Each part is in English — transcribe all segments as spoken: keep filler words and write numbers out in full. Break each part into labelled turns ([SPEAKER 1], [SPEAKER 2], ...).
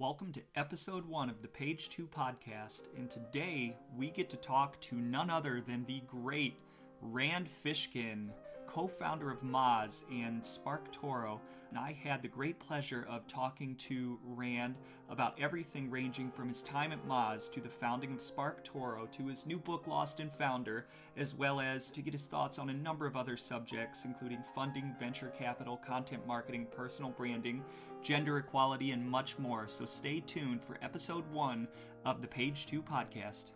[SPEAKER 1] Welcome to episode one of the Page Two podcast, and today we get to talk to none other than the great Rand Fishkin, co-founder of Moz and SparkToro. And I had the great pleasure of talking to Rand about everything ranging from his time at Moz to the founding of SparkToro to his new book Lost and Founder, as well as to get his thoughts on a number of other subjects, including funding, venture capital, content marketing, personal branding, gender equality, and much more. So stay tuned for episode one of the Page Two podcast.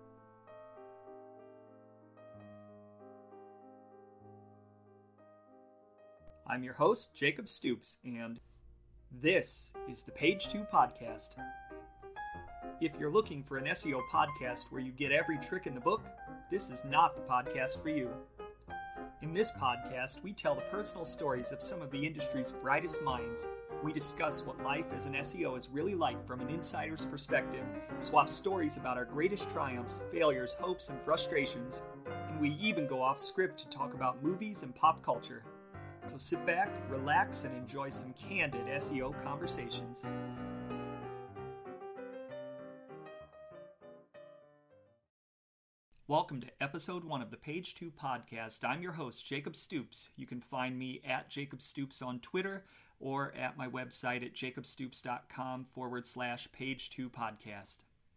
[SPEAKER 1] I'm your host, Jacob Stoops, and this is the Page Two podcast. If you're looking for an S E O podcast where you get every trick in the book, this is not the podcast for you. In this podcast, we tell the personal stories of some of the industry's brightest minds. We discuss what life as an S E O is really like from an insider's perspective, swap stories about our greatest triumphs, failures, hopes, and frustrations, and we even go off script to talk about movies and pop culture. So sit back, relax, and enjoy some candid S E O conversations. Welcome to episode one of the Page Two podcast. I'm your host, Jacob Stoops. You can find me at Jacob Stoops on Twitter or at my website at jacobstoops.com forward slash Page Two podcast.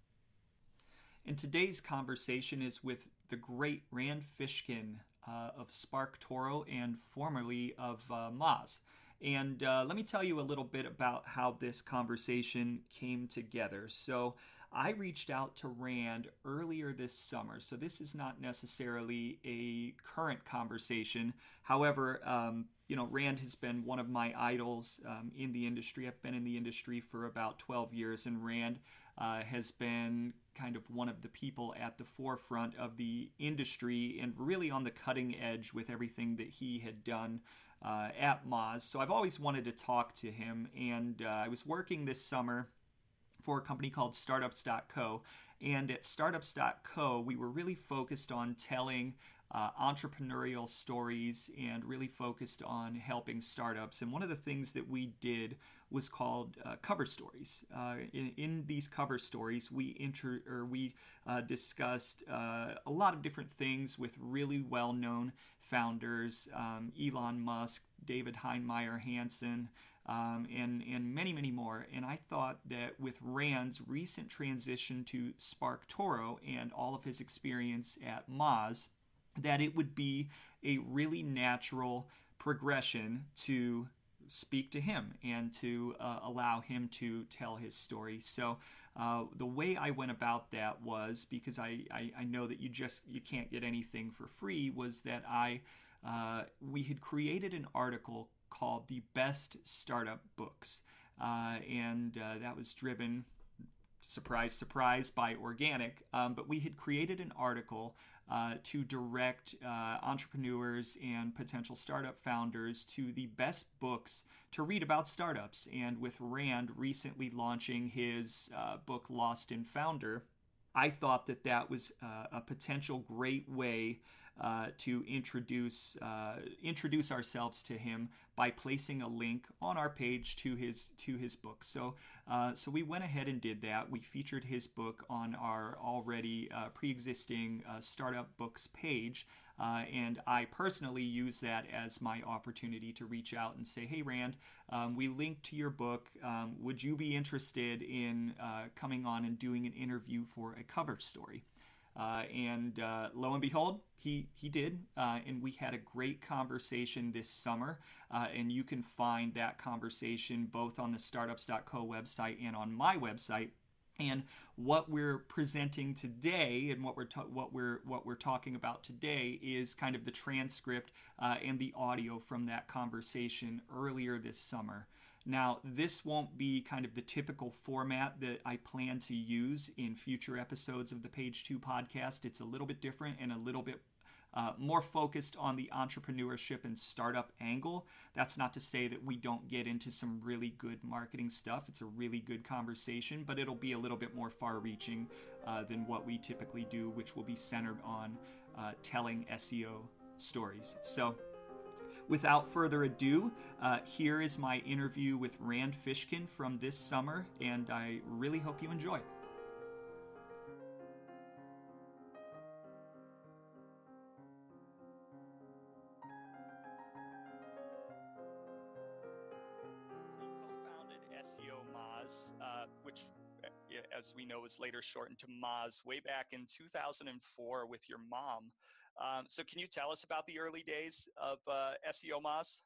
[SPEAKER 1] And today's conversation is with the great Rand Fishkin uh, of SparkToro and formerly of uh, Moz. And uh, let me tell you a little bit about how this conversation came together. So I reached out to Rand earlier this summer, so this is not necessarily a current conversation. However, um, you know, Rand has been one of my idols um, in the industry. I've been in the industry for about twelve years, and Rand uh, has been kind of one of the people at the forefront of the industry and really on the cutting edge with everything that he had done uh, at Moz. So I've always wanted to talk to him, and uh, I was working this summer for a company called Startups dot co, and at Startups dot co we were really focused on telling uh, entrepreneurial stories and really focused on helping startups. And one of the things that we did was called uh, cover stories. Uh, in, in these cover stories, we inter or we uh, discussed uh, a lot of different things with really well-known founders, um, Elon Musk, David Heinemeier Hansson, Um, and, and many, many more. And I thought that with Rand's recent transition to SparkToro and all of his experience at Moz, that it would be a really natural progression to speak to him and to uh, allow him to tell his story. So uh, the way I went about that was, because I, I, I know that you just you can't get anything for free, was that I uh, we had created an article called The Best Startup Books. Uh, and uh, that was driven, surprise, surprise, by Organic. Um, but we had created an article uh, to direct uh, entrepreneurs and potential startup founders to the best books to read about startups. And with Rand recently launching his uh, book Lost and Founder, I thought that that was uh, a potential great way Uh, to introduce uh, introduce ourselves to him by placing a link on our page to his to his book. So uh, so we went ahead and did that. We featured his book on our already uh, pre-existing uh, startup books page, uh, and I personally use that as my opportunity to reach out and say, "Hey, Rand, um, we linked to your book. Um, would you be interested in uh, coming on and doing an interview for a cover story?" Uh, and uh, lo and behold, he he did, uh, and we had a great conversation this summer, uh, and you can find that conversation both on the Startups dot co website and on my website. And what we're presenting today, and what we're ta- what we're what we're talking about today, is kind of the transcript uh, and the audio from that conversation earlier this summer. Now, this won't be kind of the typical format that I plan to use in future episodes of the Page Two podcast. It's a little bit different and a little bit uh, more focused on the entrepreneurship and startup angle. That's not to say that we don't get into some really good marketing stuff. It's a really good conversation, but it'll be a little bit more far-reaching uh, than what we typically do, which will be centered on uh, telling S E O stories. So without further ado, uh, here is my interview with Rand Fishkin from this summer, and I really hope you enjoy. S E O Moz, uh, which, as we know, was later shortened to Moz, way back in two thousand four with your mom. Um, so can you tell us about the early days of uh, S E O Moz?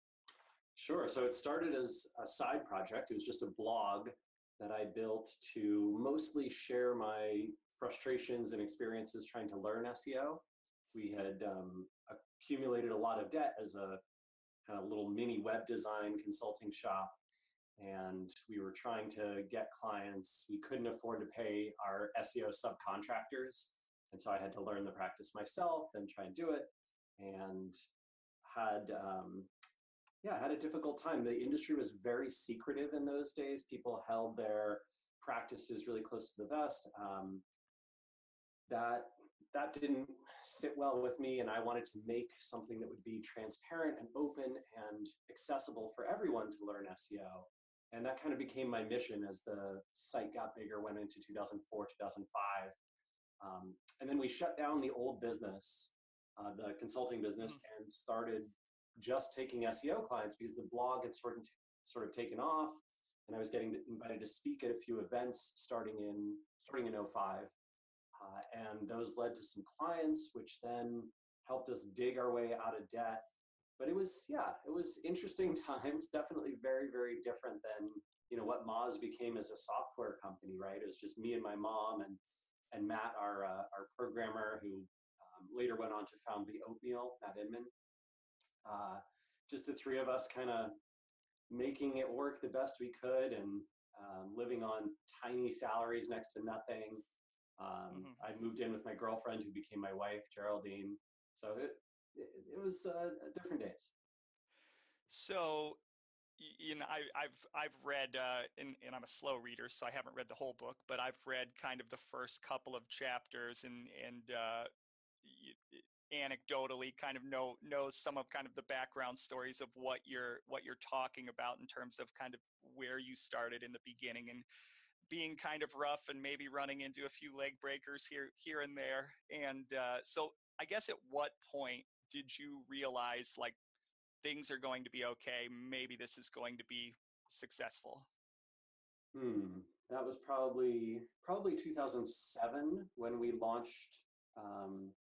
[SPEAKER 2] Sure. So it started as a side project. It was just a blog that I built to mostly share my frustrations and experiences trying to learn S E O. We had um, accumulated a lot of debt as a kind of little mini web design consulting shop. And we were trying to get clients. We couldn't afford to pay our S E O subcontractors. And so I had to learn the practice myself and try and do it. And had, um, yeah, had a difficult time. The industry was very secretive in those days. People held their practices really close to the vest. Um, that, that didn't sit well with me, and I wanted to make something that would be transparent and open and accessible for everyone to learn S E O. And that kind of became my mission as the site got bigger, went into two thousand four, two thousand five. Um, and then we shut down the old business, uh, the consulting business, mm-hmm. and started just taking S E O clients because the blog had sort of, sort of taken off. And I was getting invited to speak at a few events starting in, starting in oh five. Uh, and those led to some clients, which then helped us dig our way out of debt. But it was, yeah, it was interesting times, definitely very, very different than, you know, what Moz became as a software company, right? It was just me and my mom and and Matt, our uh, our programmer, who um, later went on to found the Oatmeal, Matt Inman. Uh, just the three of us kind of making it work the best we could and um, living on tiny salaries next to nothing. Um, mm-hmm. I moved in with my girlfriend, who became my wife, Geraldine. So it, It, it was uh, different days.
[SPEAKER 1] So, you know, I, I've I've read, uh, and, and I'm a slow reader, so I haven't read the whole book, but I've read kind of the first couple of chapters, and and uh, anecdotally kind of know know some of kind of the background stories of what you're what you're talking about in terms of kind of where you started in the beginning and being kind of rough and maybe running into a few leg breakers here here and there. And uh, so, I guess at what point did you realize like things are going to be okay? Maybe this is going to be successful.
[SPEAKER 2] Hmm. That was probably probably two thousand seven when we launched. Um,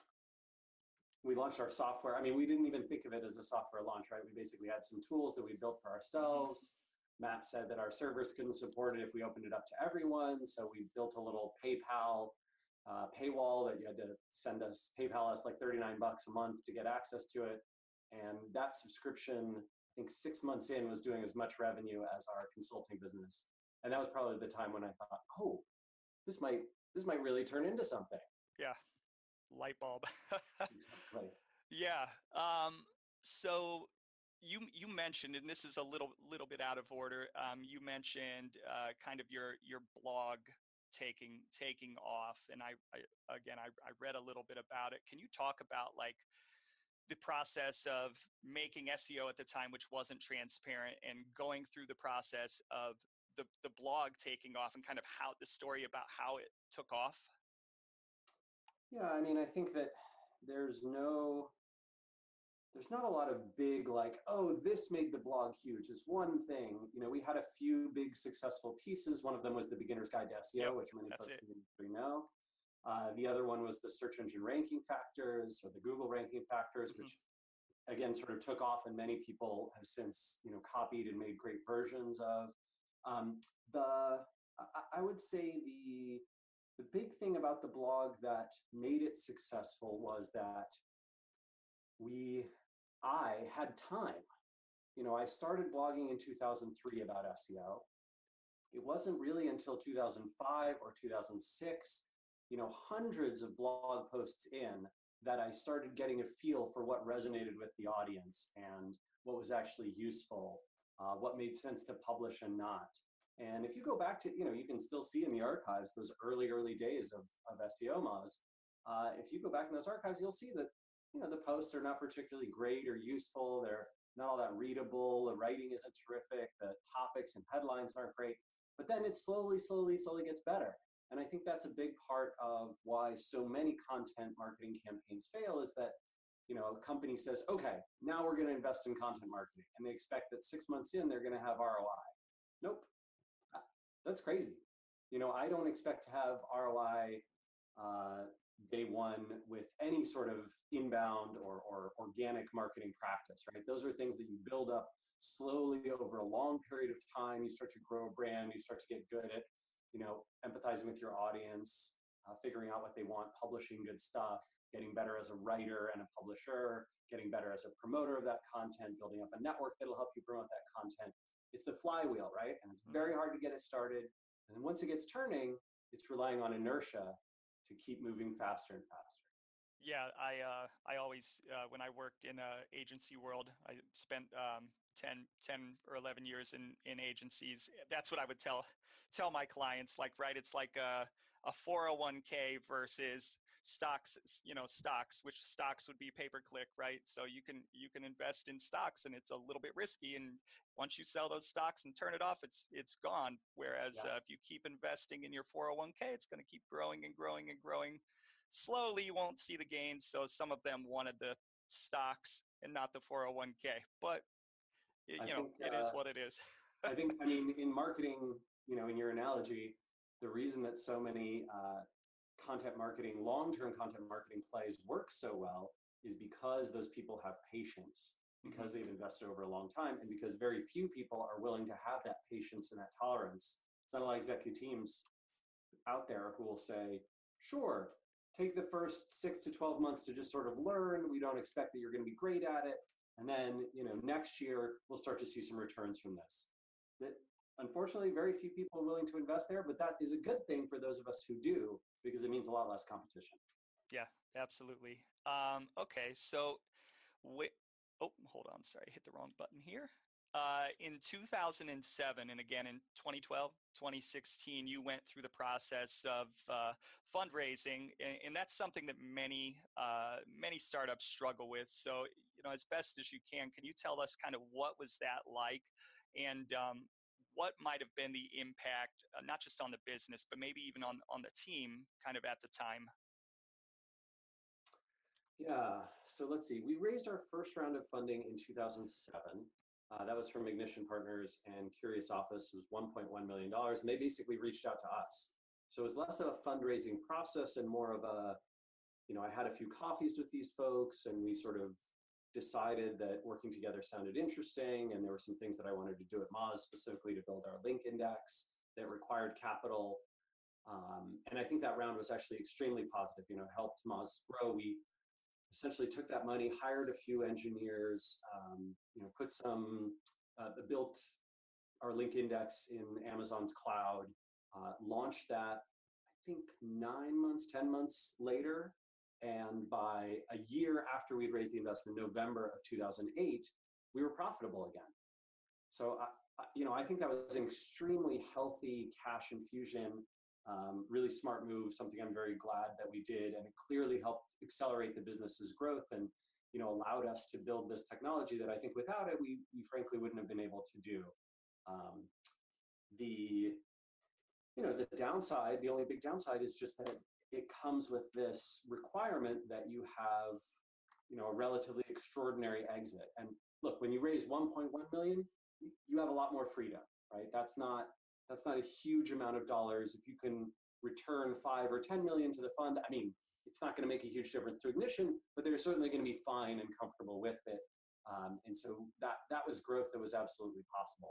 [SPEAKER 2] we launched our software. I mean, we didn't even think of it as a software launch, right? We basically had some tools that we built for ourselves. Mm-hmm. Matt said that our servers couldn't support it if we opened it up to everyone, so we built a little PayPal Uh, paywall that you had to send us, PayPal us like thirty-nine bucks a month to get access to it. And that subscription, I think six months in, was doing as much revenue as our consulting business. And that was probably the time when I thought, oh, this might, this might really turn into something.
[SPEAKER 1] Yeah. Light bulb.
[SPEAKER 2] Exactly.
[SPEAKER 1] Yeah. Um, so you, you mentioned, and this is a little, little bit out of order. Um, you mentioned uh, kind of your, your blog taking taking off, and I, I again I, I read a little bit about it. Can you talk about like the process of making S E O at the time, which wasn't transparent, and going through the process of the the blog taking off, and kind of how the story about how it took off?
[SPEAKER 2] Yeah, I mean, I think that there's no there's not a lot of big like, oh, this made the blog huge. It's one thing. You know, we had a few big successful pieces. One of them was the Beginner's Guide to S E O, yep, which many folks in the industry know. Uh, the other one was the search engine ranking factors, or the Google ranking factors, mm-hmm. which again sort of took off, and many people have since, you know, copied and made great versions of. Um, the I, I would say the the big thing about the blog that made it successful was that we I had time. You know, I started blogging in two thousand three about S E O. It wasn't really until two thousand five or two thousand six, you know, hundreds of blog posts in, that I started getting a feel for what resonated with the audience and what was actually useful, uh, what made sense to publish and not. And if you go back to, you know, you can still see in the archives those early, early days of, of S E O Moz. Uh, if you go back in those archives, you'll see that you know, the posts are not particularly great or useful. They're not all that readable. The writing isn't terrific. The topics and headlines aren't great. But then it slowly, slowly, slowly gets better. And I think that's a big part of why so many content marketing campaigns fail is that, you know, a company says, okay, now we're going to invest in content marketing. And they expect that six months in, they're going to have R O I. Nope. That's crazy. You know, I don't expect to have R O I uh, day one with any sort of inbound or, or organic marketing practice, right? Those are things that you build up slowly over a long period of time. You start to grow a brand, you start to get good at, you know, empathizing with your audience, uh, figuring out what they want, publishing good stuff, getting better as a writer and a publisher, getting better as a promoter of that content, building up a network that'll help you promote that content. It's the flywheel, right? And it's very hard to get it started. And then once it gets turning, it's relying on inertia to keep moving faster and faster.
[SPEAKER 1] Yeah, I uh, I always uh, when I worked in uh, agency world, I spent um, ten, ten or eleven years in, in agencies. That's what I would tell tell my clients. Like, right, it's like a a four oh one k versus stocks. You know, stocks, which stocks would be pay per click, right? So you can you can invest in stocks, and it's a little bit risky. And once you sell those stocks and turn it off, it's it's gone. Whereas
[SPEAKER 2] Yeah.
[SPEAKER 1] uh, if you keep investing in your four oh one k, it's going to keep growing and growing and growing. Slowly, you won't see the gains. So some of them wanted the stocks and not the four oh one k, but it,
[SPEAKER 2] I
[SPEAKER 1] you know,
[SPEAKER 2] think,
[SPEAKER 1] it is
[SPEAKER 2] uh,
[SPEAKER 1] what it is.
[SPEAKER 2] I think, I mean, in marketing, you know, in your analogy, the reason that so many uh, content marketing, long-term content marketing plays work so well is because those people have patience, because
[SPEAKER 1] Mm-hmm.
[SPEAKER 2] they've invested over a long time, and because very few people are willing to have that patience and that tolerance. It's not a lot of executive teams out there who will say, sure, take the first six to twelve months to just sort of learn. We don't expect that you're going to be great at it. And then, you know, next year we'll start to see some returns from this. That, unfortunately, very few people are willing to invest there, but that is a good thing for those of us who do, because it means a lot less competition.
[SPEAKER 1] Yeah, absolutely. Um, okay, so wait, oh, hold on, sorry, I hit the wrong button here. Uh, in two thousand seven, and again in twenty twelve, twenty sixteen, you went through the process of uh, fundraising, and, and that's something that many uh, many startups struggle with. So, you know, as best as you can, can you tell us kind of what was that like, and um, what might have been the impact, uh, not just on the business, but maybe even on on the team, kind of at the time?
[SPEAKER 2] Yeah, so let's see. We raised our first round of funding in two thousand seven. Uh, that was from Ignition Partners and Curious Office. It was one point one million dollars, and they basically reached out to us. So it was less of a fundraising process and more of a, you know, I had a few coffees with these folks, and we sort of decided that working together sounded interesting, and there were some things that I wanted to do at Moz specifically to build our link index that required capital. Um, and I think that round was actually extremely positive, you know, helped Moz grow. We essentially took that money, hired a few engineers, um, you know, put some, uh, built our link index in Amazon's cloud, uh, launched that, I think nine months, ten months later. And by a year after we'd raised the investment, November of two thousand eight, we were profitable again. So, I, I- you know, I think that was an extremely healthy cash infusion, um, really smart move, something I'm very glad that we did. And it clearly helped accelerate the business's growth and, you know, allowed us to build this technology that I think without it, we, we frankly wouldn't have been able to do. Um, the, you know, the downside, the only big downside is just that it comes with this requirement that you have, you know, a relatively extraordinary exit. And look, when you raise one point one million, you have a lot more freedom, right? That's not that's not a huge amount of dollars. If you can return five or ten million to the fund, I mean, it's not going to make a huge difference to Ignition, but they're certainly going to be fine and comfortable with it. Um, and so that that was growth that was absolutely possible.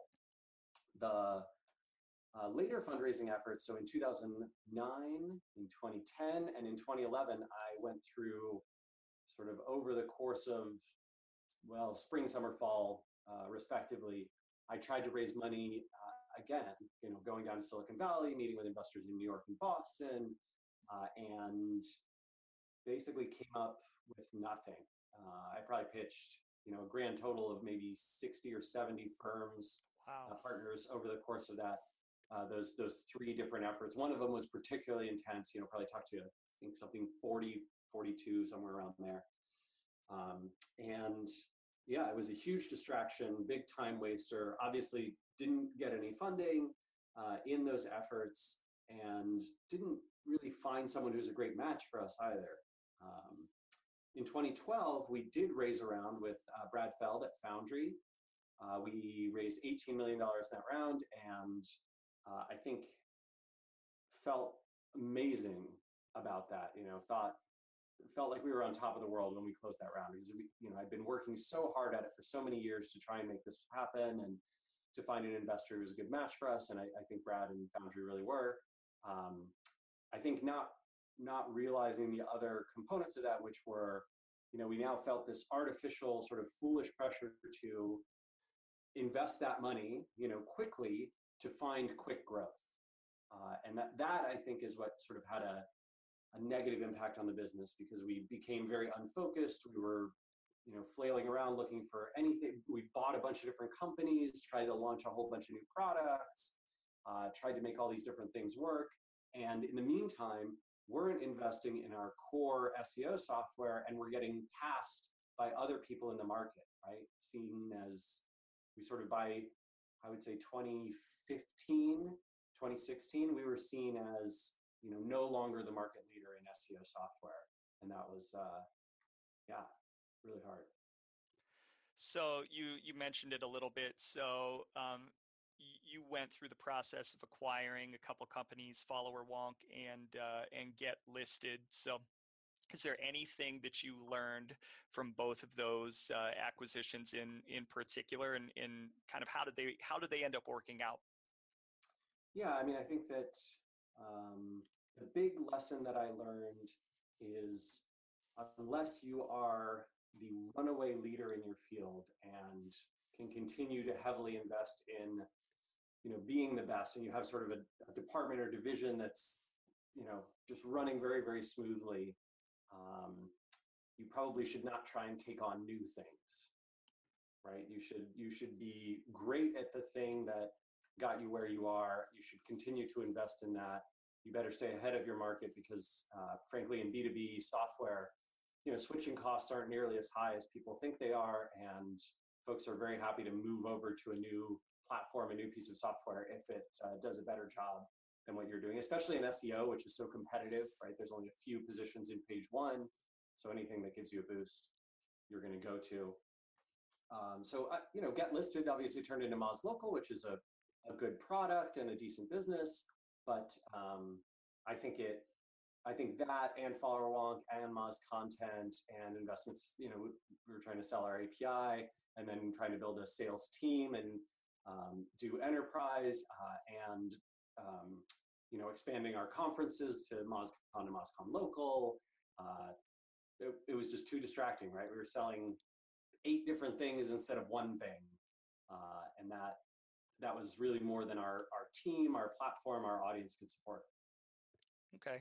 [SPEAKER 2] The uh, later fundraising efforts, so in two thousand nine, in twenty ten, and in twenty eleven, I went through sort of over the course of, well, spring, summer, fall, uh, respectively. I tried to raise money uh, again, you know, going down to Silicon Valley, meeting with investors in New York and Boston, uh, and basically came up with nothing. Uh, I probably pitched, you know, a grand total of maybe sixty or seventy firms, uh,
[SPEAKER 1] Wow.
[SPEAKER 2] partners over the course of that, uh, those those three different efforts. One of them was particularly intense, you know, probably talked to, I think something forty, forty-two, somewhere around there. Um, and yeah, it was a huge distraction, big time waster. Obviously, didn't get any funding uh, in those efforts, and didn't really find someone who's a great match for us either. Um, in twenty twelve, we did raise a round with uh, Brad Feld at Foundry. Uh, we raised eighteen million dollars in that round, and uh, I think felt amazing about that. You know, thought felt like we were on top of the world when we closed that round, because we, you know, I'd been working so hard at it for so many years to try and make this happen and to find an investor who was a good match for us. And I, I think Brad and Foundry really were. Um, I think not not realizing the other components of that, which were, you know, we now felt this artificial sort of foolish pressure to invest that money, you know, quickly to find quick growth. Uh, and that, that I think is what sort of had a, a negative impact on the business, because we became very unfocused. We were, you know, flailing around looking for anything. We bought a bunch of different companies, tried to launch a whole bunch of new products, uh, tried to make all these different things work. And in the meantime, weren't investing in our core S E O software, and we're getting passed by other people in the market, right? Seen as, we sort of by, I would say twenty fifteen, twenty sixteen, we were seen as, you know, no longer the market leader in S E O software. And that was, uh, yeah, really hard.
[SPEAKER 1] So you you mentioned it a little bit. So um, y- you went through the process of acquiring a couple companies, Follower Wonk and uh, and Get Listed. So is there anything that you learned from both of those uh, acquisitions in in particular, and in kind of how did they how did they end up working out?
[SPEAKER 2] Yeah, I mean, I think that um, the big lesson that I learned is, unless you are the runaway leader in your field and can continue to heavily invest in, you know, being the best, and you have sort of a, a department or division that's, you know, just running very, very smoothly, um, you probably should not try and take on new things, right? You should you should be great at the thing that got you where you are. You should continue to invest in that. You better stay ahead of your market, because uh, frankly, in B two B software, you know, switching costs aren't nearly as high as people think they are, and folks are very happy to move over to a new platform, a new piece of software, if it uh, does a better job than what you're doing, especially in S E O, which is so competitive, right? There's only a few positions in page one, so anything that gives you a boost, you're going to go to. Um, so, uh, you know, Get Listed obviously turned into Moz Local, which is a, a good product and a decent business. But um, I think it, I think that and Follower Wonk and Moz Content and investments, you know, we, we were trying to sell our A P I, and then trying to build a sales team and um, do enterprise uh, and, um, you know, expanding our conferences to MozCon and MozCon Local. Uh, it, it was just too distracting, right? We were selling eight different things instead of one thing. Uh, and that that was really more than our, our team, our platform, our audience could support.
[SPEAKER 1] Okay,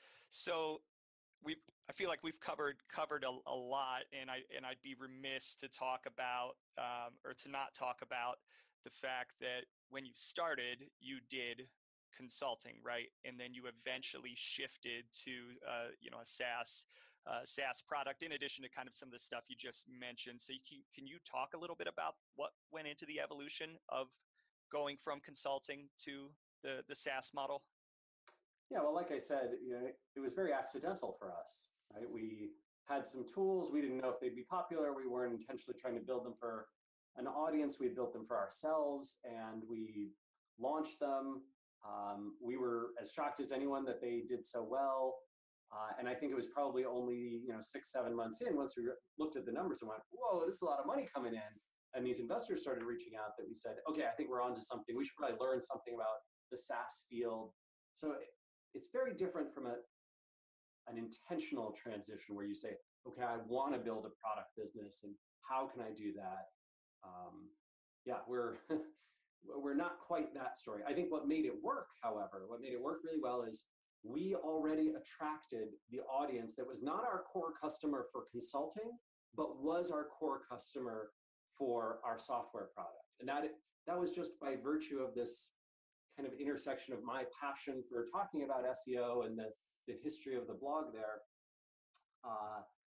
[SPEAKER 1] so we've I feel like we've covered covered a, a lot, and I and I'd be remiss to talk about um, or to not talk about the fact that when you started, you did consulting, right? And then you eventually shifted to uh, you know a SaaS uh, SaaS product, in addition to kind of some of the stuff you just mentioned. So you can, can you talk a little bit about what went into the evolution of going from consulting to the the SaaS model?
[SPEAKER 2] Yeah, well, like I said, you know, it was very accidental for us, right? We had some tools. We didn't know if they'd be popular. We weren't intentionally trying to build them for an audience. We built them for ourselves, and we launched them. Um, we were as shocked as anyone that they did so well. Uh, and I think it was probably only, you know, six, seven months in, once we looked at the numbers and went, whoa, this is a lot of money coming in. And these investors started reaching out, that we said, okay, I think we're onto something. We should probably learn something about the SaaS field. So it's very different from a, an intentional transition where you say, okay, I want to build a product business, and how can I do that? Um, yeah, we're we're not quite that story. I think what made it work, however, what made it work really well is we already attracted the audience that was not our core customer for consulting, but was our core customer for our software product. And that that was just by virtue of this kind of intersection of my passion for talking about S E O and the, the history of the blog there. Uh,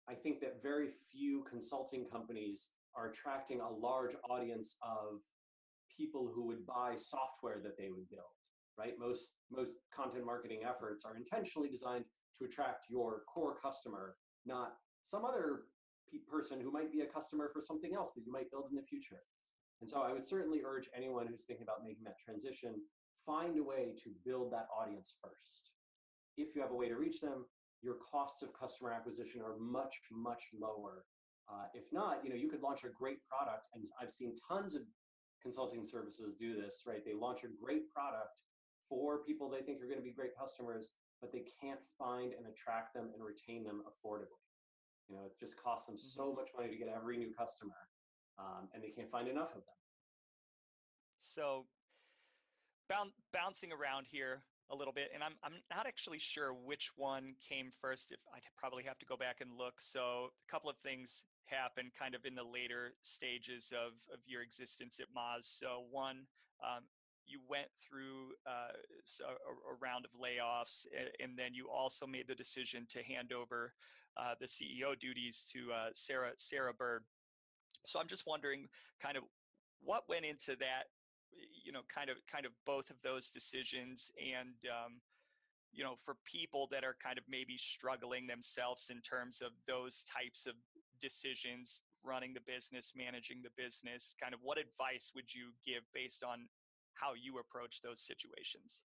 [SPEAKER 2] I think that very few consulting companies are attracting a large audience of people who would buy software that they would build, right? Most, most content marketing efforts are intentionally designed to attract your core customer, not some other pe- person who might be a customer for something else that you might build in the future. And so I would certainly urge anyone who's thinking about making that transition, find a way to build that audience first. If you have a way to reach them, your costs of customer acquisition are much, much lower. Uh, if not, you know, you could launch a great product, and I've seen tons of consulting services do this, right? They launch a great product for people they think are going to be great customers, but they can't find and attract them and retain them affordably. You know, it just costs them
[SPEAKER 1] Mm-hmm.
[SPEAKER 2] so much money to get every new customer, um, and they can't find enough of them.
[SPEAKER 1] So boun- bouncing around here a little bit, and I'm I'm not actually sure which one came first. If I'd probably have to go back and look. So a couple of things happened kind of in the later stages of of your existence at Moz. So one, um, you went through uh, a, a round of layoffs, and then you also made the decision to hand over uh, the C E O duties to uh, Sarah Sarah Bird. So I'm just wondering, kind of, what went into that, you know, kind of kind of both of those decisions, and um, you know, for people that are kind of maybe struggling themselves in terms of those types of decisions, running the business, managing the business, kind of what advice would you give based on how you approach those situations?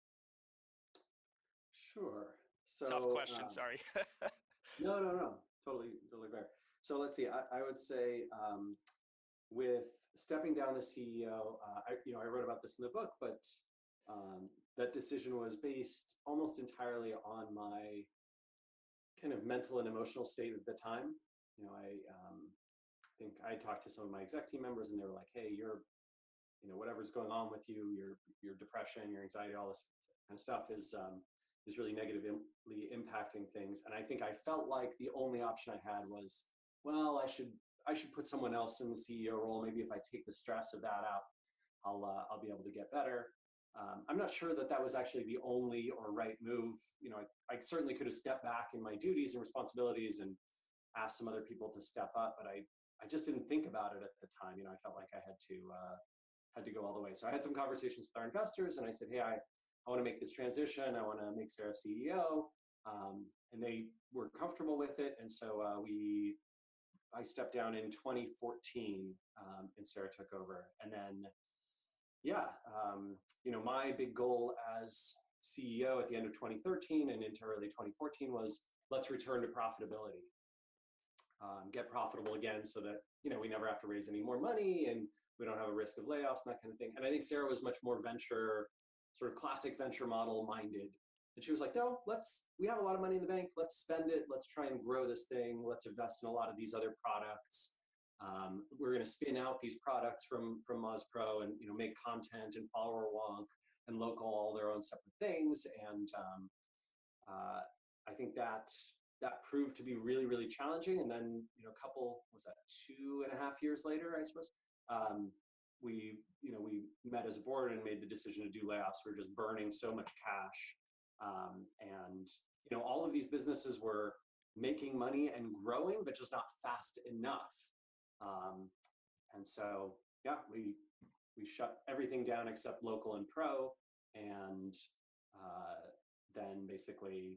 [SPEAKER 2] Sure.
[SPEAKER 1] Tough
[SPEAKER 2] So,
[SPEAKER 1] question,
[SPEAKER 2] um,
[SPEAKER 1] sorry.
[SPEAKER 2] no, no, no, totally, totally fair. So let's see. I, I would say um, with stepping down as C E O, uh, I, you know, I wrote about this in the book, but um, that decision was based almost entirely on my kind of mental and emotional state at the time. You know, I um, think I talked to some of my exec team members, and they were like, "Hey, you're, you know, whatever's going on with you, your your depression, your anxiety, all this kind of stuff is um, is really negatively impacting things." And I think I felt like the only option I had was, well, I should I should put someone else in the C E O role. Maybe if I take the stress of that out, I'll uh, I'll be able to get better. Um, I'm not sure that that was actually the only or right move. You know, I, I certainly could have stepped back in my duties and responsibilities and asked some other people to step up, but I I just didn't think about it at the time. You know, I felt like I had to uh, had to go all the way. So I had some conversations with our investors, and I said, hey, I I want to make this transition. I want to make Sarah C E O, um, and they were comfortable with it. And so uh, we I stepped down in twenty fourteen, um, and Sarah took over. And then, yeah, um, you know, my big goal as C E O at the end of twenty thirteen and into early twenty fourteen was, let's return to profitability, um, get profitable again, so that, you know, we never have to raise any more money and we don't have a risk of layoffs and that kind of thing. And I think Sarah was much more venture, sort of classic venture model minded. And she was like, no, let's, we have a lot of money in the bank. Let's spend it. Let's try and grow this thing. Let's invest in a lot of these other products. Um, we're going to spin out these products from, from Moz Pro and, you know, make content and Follower Wonk and Local all their own separate things. And um, uh, I think that that proved to be really, really challenging. And then, you know, a couple, was that two and a half years later, I suppose, um, we, you know, we met as a board and made the decision to do layoffs. We were just burning so much cash. Um, and, you know, all of these businesses were making money and growing, but just not fast enough. Um, and so, yeah, we, we shut everything down except Local and Pro, and uh, then basically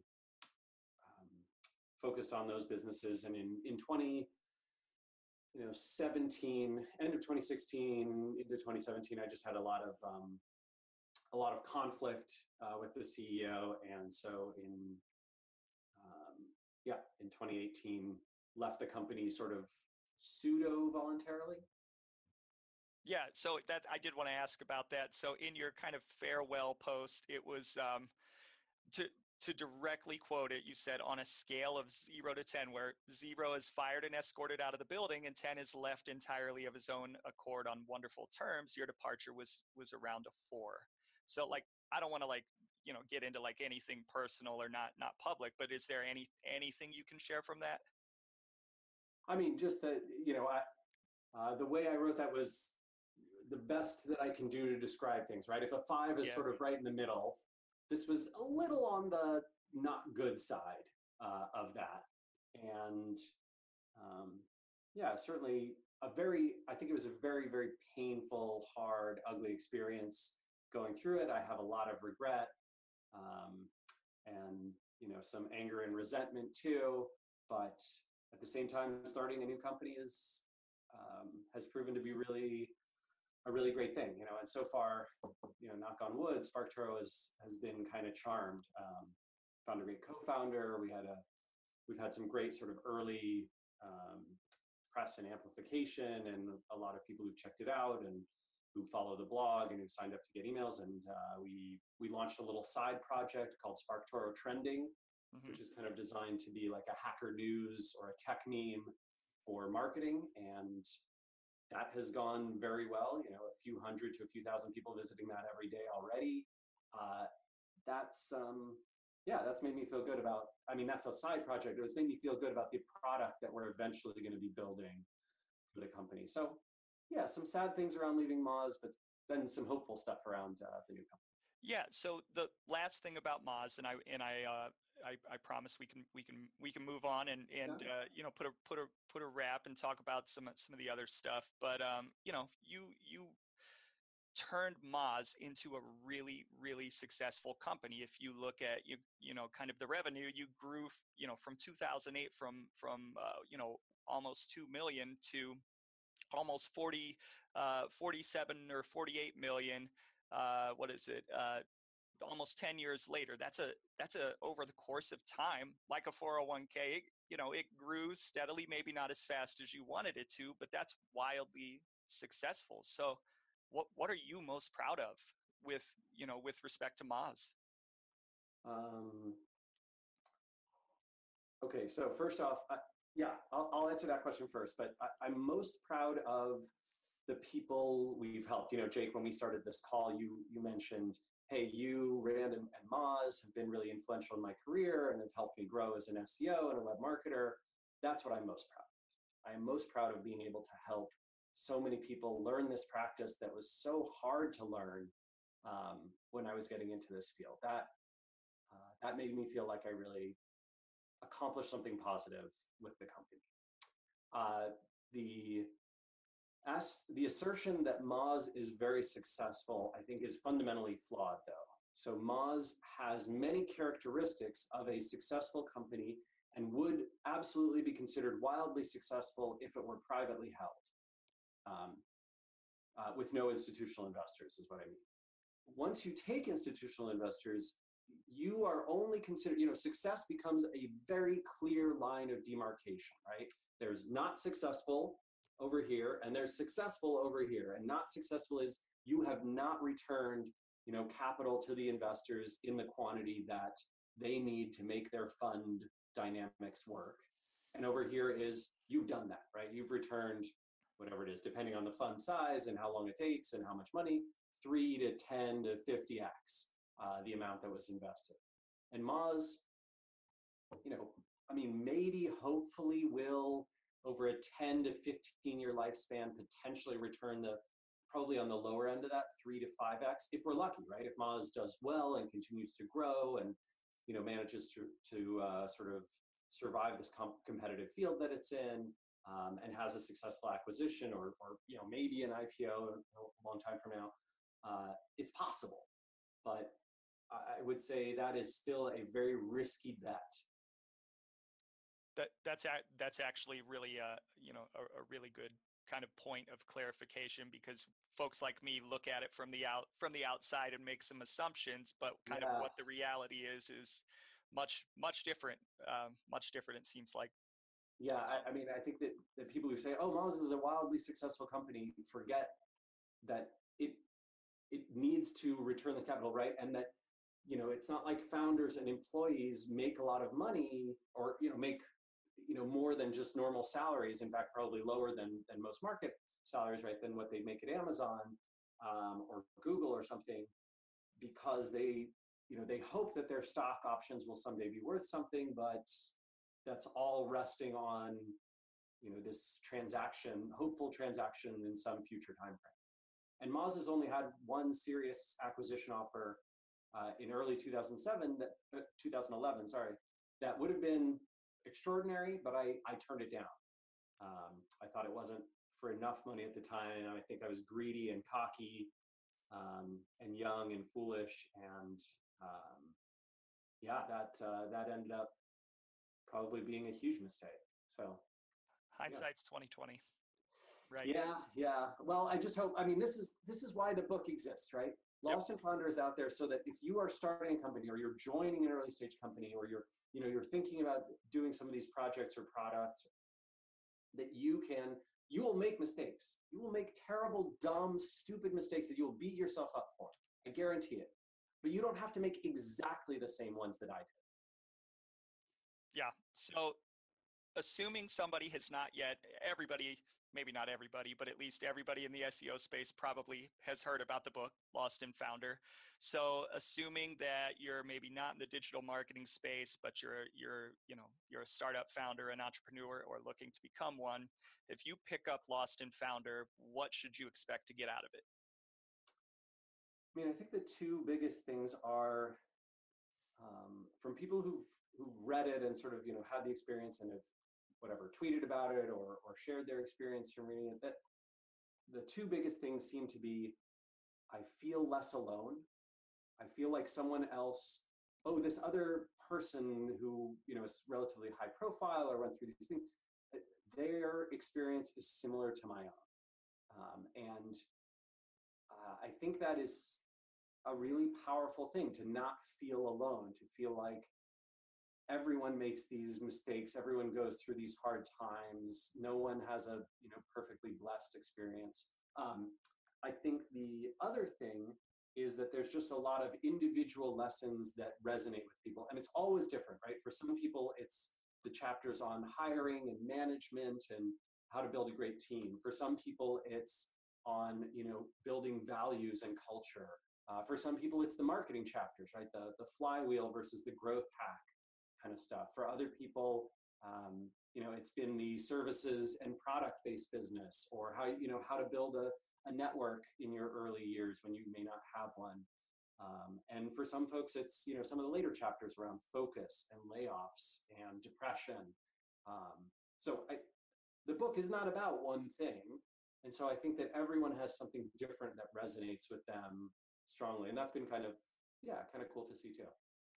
[SPEAKER 2] um, focused on those businesses. And in, in twenty, you know, seventeen, end of twenty sixteen into twenty seventeen, I just had a lot of um, a lot of conflict uh, with the C E O, and so in um, yeah, in twenty eighteen, left the company sort of pseudo voluntarily.
[SPEAKER 1] Yeah, so that I did want to ask about that. So in your kind of farewell post, it was um, to to directly quote it, you said, on a scale of zero to ten, where zero is fired and escorted out of the building and ten is left entirely of his own accord on wonderful terms, your departure was was around a four. So like, I don't want to like, you know, get into like anything personal or not not public, but is there any anything you can share from that?
[SPEAKER 2] I mean, just that, you know, I, uh, the way I wrote that was the best that I can do to describe things, right? If a five is
[SPEAKER 1] Yeah.
[SPEAKER 2] sort of right in the middle, this was a little on the not good side uh, of that. and um, yeah, certainly a very, I think it was a very, very painful, hard, ugly experience going through it. I have a lot of regret, um, and you know, some anger and resentment too. But at the same time, starting a new company is um, has proven to be really a really great thing, you know. And so far, you know, knock on wood, SparkToro has has been kind of charmed. Um, found a great co-founder. We had a we've had some great sort of early um, press and amplification, and a lot of people who've checked it out and who follow the blog and who've signed up to get emails. And uh, we we launched a little side project called SparkToro Trending,
[SPEAKER 1] Mm-hmm.
[SPEAKER 2] which is kind of designed to be like a hacker news or a tech meme for marketing. And that has gone very well. You know, a few hundred to a few thousand people visiting that every day already. Uh, that's um, yeah, that's made me feel good about. I mean, that's a side project. It's made me feel good about the product that we're eventually going to be building for the company. So, yeah, some sad things around leaving Moz, but then some hopeful stuff around uh, the new company.
[SPEAKER 1] Yeah. So the last thing about Moz, and I and I, uh, I I promise we can we can we can move on and and
[SPEAKER 2] Yeah.
[SPEAKER 1] uh, you know put a put a put a wrap and talk about some some of the other stuff. But um, you know, you you turned Moz into a really really successful company. If you look at you you know kind of the revenue, you grew you know from two thousand eight from from uh, you know almost two million to almost forty, uh, forty-seven or forty-eight million. Uh, what is it? Uh, almost ten years later. That's a that's a over the course of time, like a four oh one k. It, you know, it grew steadily, maybe not as fast as you wanted it to, but that's wildly successful. So, what what are you most proud of with you know with respect to Moz?
[SPEAKER 2] Um, okay, so first off, I, yeah, I'll, I'll answer that question first. But I, I'm most proud of the people we've helped. You know, Jake, when we started this call, you you mentioned, hey, you, Rand, and, and Moz have been really influential in my career and have helped me grow as an S E O and a web marketer. That's what I'm most proud of. I am most proud of being able to help so many people learn this practice that was so hard to learn um, when I was getting into this field. That uh, that made me feel like I really accomplished something positive with the company. Uh, the as the assertion that Moz is very successful, I think, is fundamentally flawed, though. So Moz has many characteristics of a successful company and would absolutely be considered wildly successful if it were privately held, um, uh, with no institutional investors, is what I mean. Once you take institutional investors, you are only considered, you know, success becomes a very clear line of demarcation, right? There's not successful over here, and there's successful over here. And not successful is you have not returned, you know, capital to the investors in the quantity that they need to make their fund dynamics work. And over here is you've done that, right? You've returned whatever it is, depending on the fund size and how long it takes and how much money, three to ten to fifty x uh, the amount that was invested. And Moz, you know, I mean, maybe hopefully will over a ten to fifteen year lifespan potentially return the probably on the lower end of that three to five x if we're lucky, right? If Moz does well and continues to grow and you know manages to to uh, sort of survive this comp- competitive field that it's in, um, and has a successful acquisition or or you know maybe an I P O a long time from now, uh, it's possible. But I would say that is still a very risky bet.
[SPEAKER 1] That that's a, that's actually really uh you know a, a really good kind of point of clarification, because folks like me look at it from the out from the outside and make some assumptions, but kind of
[SPEAKER 2] Yeah,
[SPEAKER 1] what the reality is is much much different. Um, much different, it seems like.
[SPEAKER 2] yeah.
[SPEAKER 1] Um,
[SPEAKER 2] I, I mean, I think that, that people who say, "Oh, Moz is a wildly successful company," forget that it it needs to return this capital, right? And that you know, it's not like founders and employees make a lot of money, or you know, make you know more than just normal salaries. In fact, probably lower than than most market salaries, right? Than what they make at Amazon um, or Google or something, because they you know they hope that their stock options will someday be worth something, but that's all resting on you know this transaction, hopeful transaction in some future time frame. And Moz has only had one serious acquisition offer uh, in early two thousand seven, that uh, two thousand eleven, sorry, that would have been extraordinary, but I, I turned it down. Um, I thought it wasn't for enough money at the time. And I think I was greedy and cocky, um, and young and foolish. And um, yeah, that, uh, that ended up probably being a huge mistake. So
[SPEAKER 1] hindsight's twenty twenty, right?
[SPEAKER 2] Yeah, yeah. Well, I just hope, I mean, this is, this is why the book exists, right? Lost and Founder is out there so that if you are starting a company or you're joining an early stage company or you're, you know, you're thinking about doing some of these projects or products, that you can, you will make mistakes. You will make terrible, dumb, stupid mistakes that you will beat yourself up for. I guarantee it. But you don't have to make exactly the same ones that I did.
[SPEAKER 1] Yeah. So assuming somebody has not yet, everybody, maybe not everybody, but at least everybody in the S E O space probably has heard about the book, Lost and Founder. So assuming that you're maybe not in the digital marketing space, but you're, you're, you know, you're a startup founder, an entrepreneur, or looking to become one, if you pick up Lost and Founder, what should you expect to get out of it?
[SPEAKER 2] I mean, I think the two biggest things are um, from people who've, who've read it and sort of, you know, had the experience and have whatever, tweeted about it or, or shared their experience from reading it, that the two biggest things seem to be, I feel less alone. I feel like someone else, oh, this other person who, you know, is relatively high profile or went through these things, their experience is similar to my own. Um, and uh, I think that is a really powerful thing, to not feel alone, to feel like everyone makes these mistakes, everyone goes through these hard times, no one has a, you know, perfectly blessed experience. Um, I think the other thing is that there's just a lot of individual lessons that resonate with people, and it's always different, right? For some people, it's the chapters on hiring and management and how to build a great team. For some people, it's on, you know, building values and culture. Uh, for some people, it's the marketing chapters, right? The, the flywheel versus the growth hack kind of stuff. For other people, um, you know, it's been the services and product-based business, or how, you know, how to build a, a network in your early years when you may not have one. Um, and for some folks, it's, you know, some of the later chapters around focus and layoffs and depression. Um, so I, the book is not about one thing. And so I think that everyone has something different that resonates with them strongly. And that's been kind of, yeah, kind of cool to see too.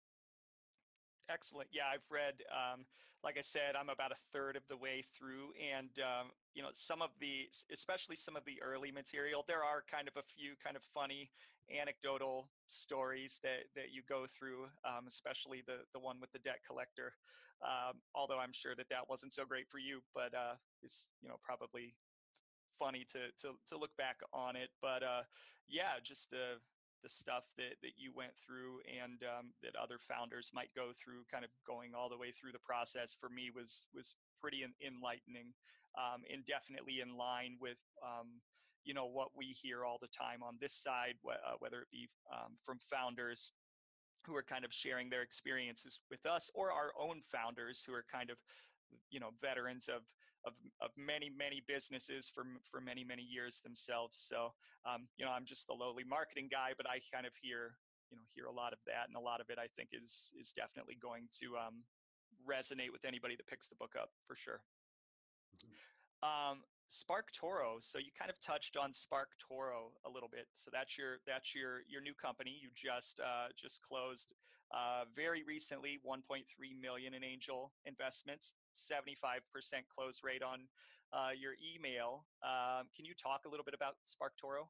[SPEAKER 1] Excellent. Yeah, I've read, um, like I said, I'm about a third of the way through, and um, you know, some of the, especially some of the early material, there are kind of a few kind of funny anecdotal stories that that you go through, um, especially the the one with the debt collector. Um, although I'm sure that that wasn't so great for you, but uh, it's, you know, probably funny to to to look back on it. But uh, yeah, just the the stuff that, that you went through and um, that other founders might go through, kind of going all the way through the process, for me was was pretty en- enlightening, um, and definitely in line with um, you know, what we hear all the time on this side, wh- uh, whether it be um, from founders who are kind of sharing their experiences with us, or our own founders who are kind of, you know, veterans of of of many many businesses for for many many years themselves. So um, you know, I'm just the lowly marketing guy, but I kind of hear, you know, hear a lot of that, and a lot of it I think is is definitely going to um, resonate with anybody that picks the book up for sure.
[SPEAKER 2] Mm-hmm.
[SPEAKER 1] Um, SparkToro. So you kind of touched on SparkToro a little bit. So that's your that's your your new company. You just uh, just closed uh, very recently, one point three million in angel investments, seventy-five percent close rate on uh, your email. Um, can you talk a little bit about SparkToro?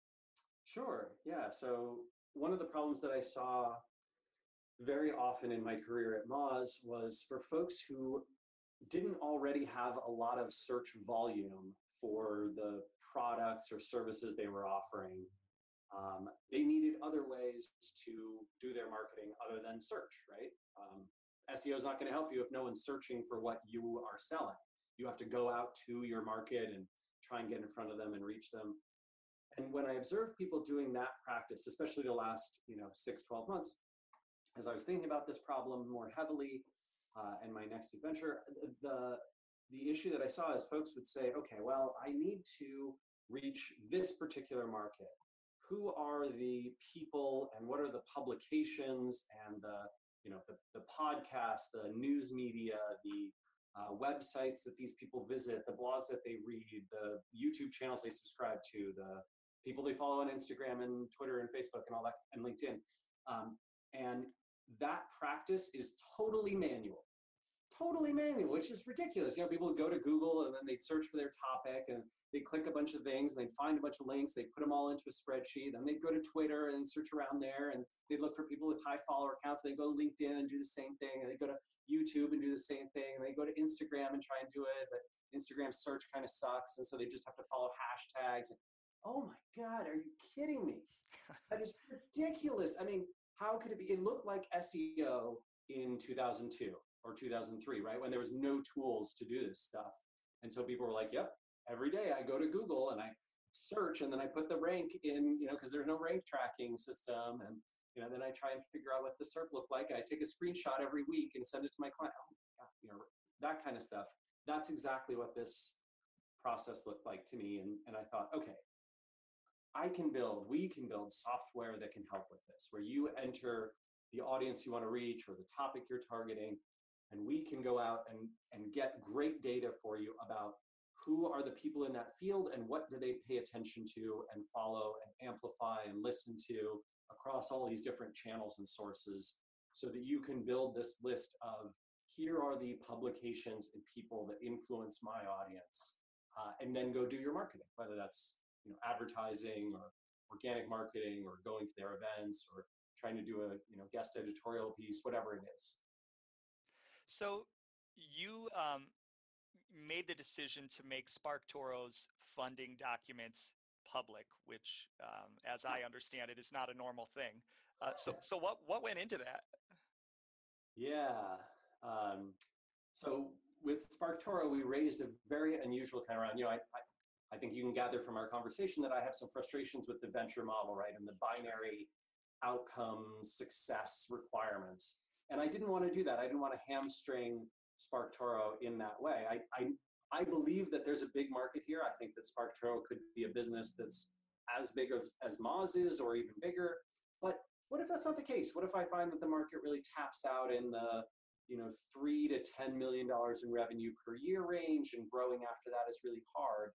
[SPEAKER 2] Sure. Yeah. So one of the problems that I saw very often in my career at Moz was for folks who didn't already have a lot of search volume for the products or services they were offering. Um, they needed other ways to do their marketing other than search, right? Um, S E O is not going to help you if no one's searching for what you are selling. You have to go out to your market and try and get in front of them and reach them. And when I observed people doing that practice, especially the last, you know, six, twelve months, as I was thinking about this problem more heavily, uh, and my next adventure, the, the issue that I saw is folks would say, okay, well, I need to reach this particular market. Who are the people and what are the publications and the, you know, the, the podcasts, the news media, the uh, websites that these people visit, the blogs that they read, the YouTube channels they subscribe to, the people they follow on Instagram and Twitter and Facebook and all that, and LinkedIn. Um, and that practice is totally manual. Totally manual, which is ridiculous. You know, people would go to Google and then they'd search for their topic and they'd click a bunch of things and they'd find a bunch of links, they'd put them all into a spreadsheet, and they'd go to Twitter and search around there, and they'd look for people with high follower accounts. They'd go to LinkedIn and do the same thing, and they'd go to YouTube and do the same thing, and they'd go to Instagram and try and do it, but Instagram search kind of sucks, and so they just have to follow hashtags. Oh my God, are you kidding me? That is ridiculous. I mean, how could it be? It looked like S E O in two thousand two or two thousand three, right? When there was no tools to do this stuff. And so people were like, yep, every day I go to Google and I search, and then I put the rank in, you know, because there's no rank tracking system. And, you know, then I try and figure out what the S E R P looked like. I take a screenshot every week and send it to my client. Oh, you know, that kind of stuff. That's exactly what this process looked like to me. And, and I thought, okay, I can build, we can build software that can help with this, where you enter the audience you want to reach or the topic you're targeting, and we can go out and, and get great data for you about who are the people in that field and what do they pay attention to and follow and amplify and listen to across all these different channels and sources, so that you can build this list of, here are the publications and people that influence my audience, uh, and then go do your marketing, whether that's, you know, advertising or organic marketing or going to their events or trying to do a, you know, guest editorial piece, whatever it is.
[SPEAKER 1] So you um, made the decision to make SparkToro's funding documents public, which, um, as I understand it, is not a normal thing. Uh, so, so what what went into that?
[SPEAKER 2] Yeah. Um, so with SparkToro, we raised a very unusual kind of round. You know, I, I I think you can gather from our conversation that I have some frustrations with the venture model, right, and the binary outcome success requirements. And I didn't want to do that. I didn't want to hamstring SparkToro in that way. I, I, I believe that there's a big market here. I think that SparkToro could be a business that's as big as, as Moz is or even bigger. But what if that's not the case? What if I find that the market really taps out in the, you know, three to ten million dollars in revenue per year range, and growing after that is really hard?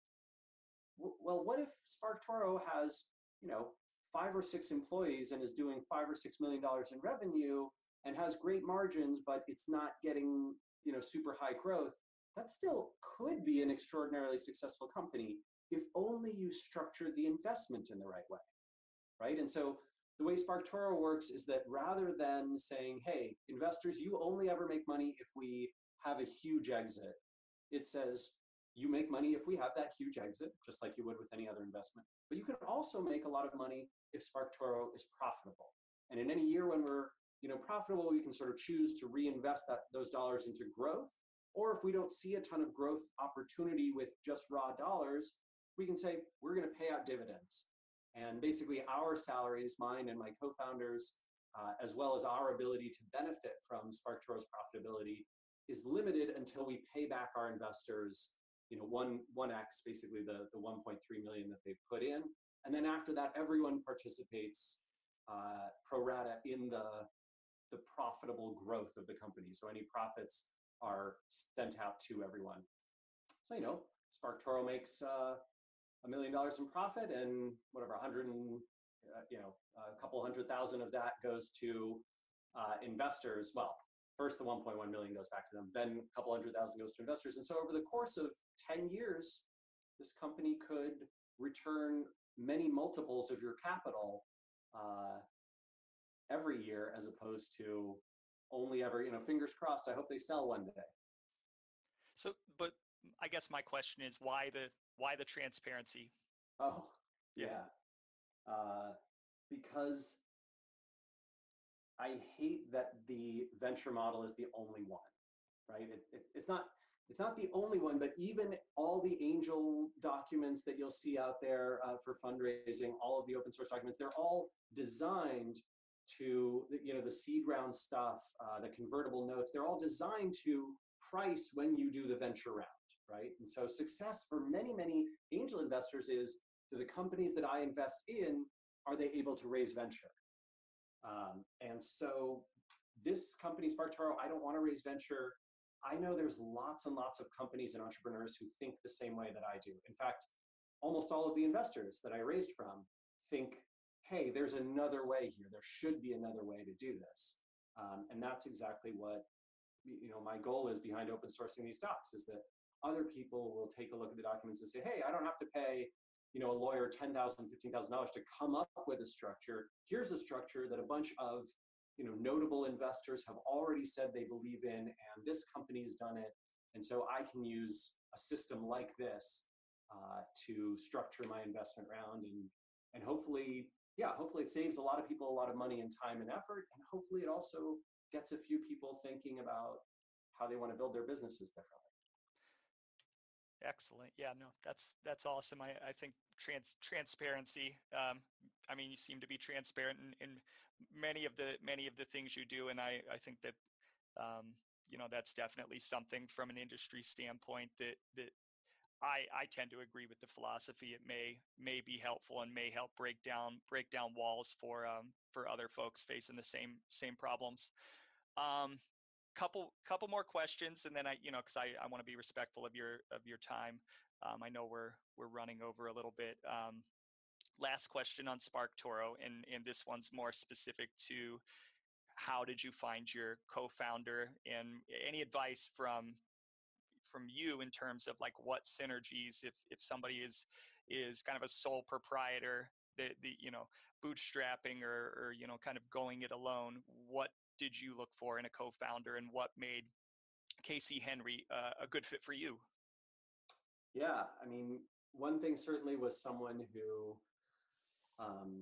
[SPEAKER 2] Well, what if SparkToro has, you know, five or six employees and is doing five or six million dollars in revenue and has great margins, but it's not getting, you know, super high growth? That still could be an extraordinarily successful company if only you structure the investment in the right way, right? And so the way SparkToro works is that rather than saying, hey, investors, you only ever make money if we have a huge exit, it says, you make money if we have that huge exit, just like you would with any other investment. But you can also make a lot of money if SparkToro is profitable. And in any year when we're, you know, profitable, we can sort of choose to reinvest that, those dollars into growth. Or if we don't see a ton of growth opportunity with just raw dollars, we can say, we're going to pay out dividends. And basically our salaries, mine and my co-founders, uh, as well as our ability to benefit from SparkToro's profitability, is limited until we pay back our investors, you know, one, one X, basically the, the one point three million that they've put in. And then after that, everyone participates uh, pro rata in the, the profitable growth of the company. So any profits are sent out to everyone. So, you know, SparkToro makes uh, a million dollars in profit, and whatever, a hundred and, uh, you know, a couple hundred thousand of that goes to uh, investors. Well, first the one point one million goes back to them, then a couple hundred thousand goes to investors. And so over the course of ten years, this company could return many multiples of your capital uh, every year, as opposed to only ever, you know, fingers crossed, I hope they sell one day.
[SPEAKER 1] So, but I guess my question is, why the why the transparency?
[SPEAKER 2] Oh, yeah. Uh, because I hate that the venture model is the only one, right? It, it, it's not it's not the only one, but even all the angel documents that you'll see out there uh, for fundraising, all of the open source documents, they're all designed to, you know, the seed round stuff, uh, the convertible notes, they're all designed to price when you do the venture round, right? And so success for many, many angel investors is, do the companies that I invest in, are they able to raise venture? Um, and so this company, SparkToro, I don't want to raise venture. I know there's lots and lots of companies and entrepreneurs who think the same way that I do. In fact, almost all of the investors that I raised from think, hey, there's another way here. There should be another way to do this. Um, and that's exactly what, you know, my goal is behind open sourcing these docs, is that other people will take a look at the documents and say, hey, I don't have to pay, you know, a lawyer ten thousand dollars, fifteen thousand dollars to come up with a structure. Here's a structure that a bunch of, you know, notable investors have already said they believe in, and this company has done it. And so I can use a system like this uh, to structure my investment round, and and hopefully, yeah, hopefully it saves a lot of people a lot of money and time and effort, and hopefully it also gets a few people thinking about how they want to build their businesses differently.
[SPEAKER 1] Excellent. Yeah, no, that's that's awesome. I, I think trans transparency. Um, I mean, you seem to be transparent in, in many of the many of the things you do, and I I think that um, you know, that's definitely something from an industry standpoint that that I I tend to agree with the philosophy. It may may be helpful and may help break down break down walls for um for other folks facing the same same problems. Um, couple couple more questions, and then I, you know, because I, I want to be respectful of your of your time. Um, I know we're we're running over a little bit. Um, last question on SparkToro, and and this one's more specific to how did you find your co-founder, and any advice from from you in terms of like what synergies, if if somebody is is kind of a sole proprietor, the the you know, bootstrapping or or you know, kind of going it alone, what did you look for in a co-founder, and what made Casey Henry uh, a good fit for you?
[SPEAKER 2] Yeah, I mean, one thing certainly was someone who um,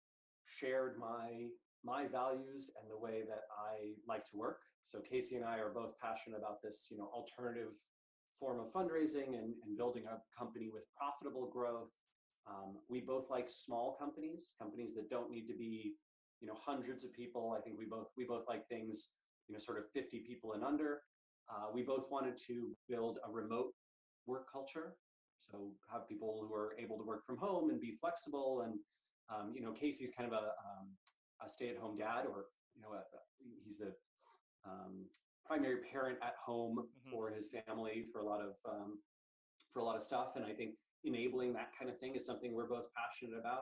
[SPEAKER 2] shared my my values and the way that I like to work. So Casey and I are both passionate about this, you know, alternative form of fundraising and, and building a company with profitable growth. Um, we both like small companies, companies that don't need to be, you know, hundreds of people. I think we both we both like things, you know, sort of fifty people and under. Uh, we both wanted to build a remote work culture, so have people who are able to work from home and be flexible. And um, you know, Casey's kind of a, um, a stay-at-home dad, or you know, a, he's the um, primary parent at home
[SPEAKER 1] Mm-hmm.
[SPEAKER 2] for his family for a lot of um, for a lot of stuff. And I think enabling that kind of thing is something we're both passionate about.